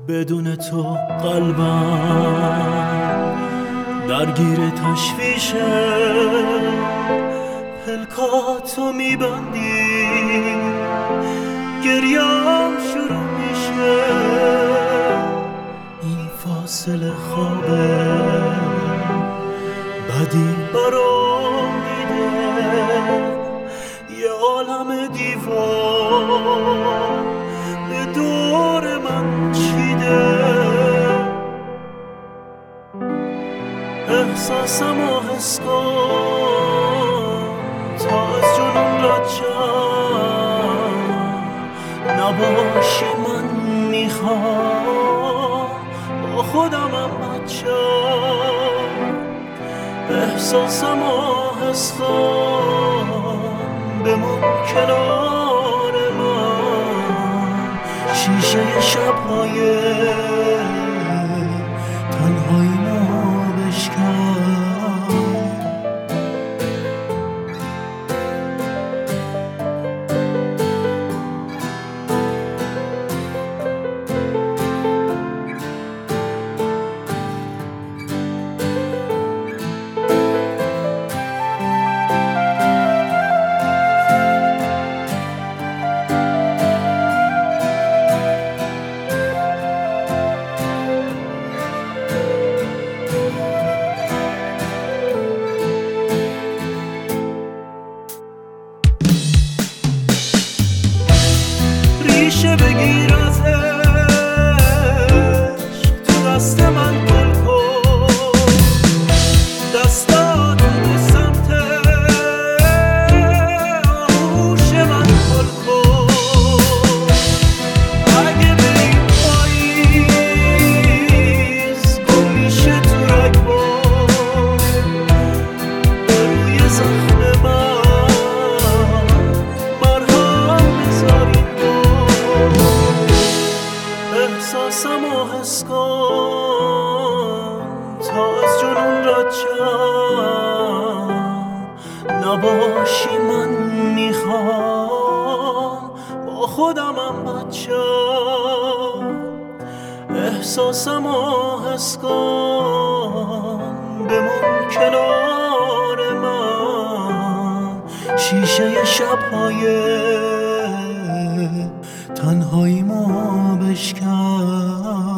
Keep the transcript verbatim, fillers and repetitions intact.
بدون تو قلبم درگیر تشویشه، پلکاتو میبندی گریم شروع میشه. این فاصله خوابه بدی برام دیده، یه عالم دیوار به دور من چیده. احساسم و حس کن تا از جنون رد نباشی. من میخوام با خودمم بچم. احساسم و حس کن بمون کنار من، شیشه شب‌های تنهایی ما بشکن. ریشه بگیر ازش تو دست من گل کن، دستاتو به سمت آغوش من گل کن. اگه به این پاییز گل میشه تو رگبار، روی زخم من احساسم و حس کن تا از جنون رد نباشی. من میخوام با خودمم بچم. احساسم و حس کن بمون کنار من، شیشه شب‌های تنهایی ما بشکن.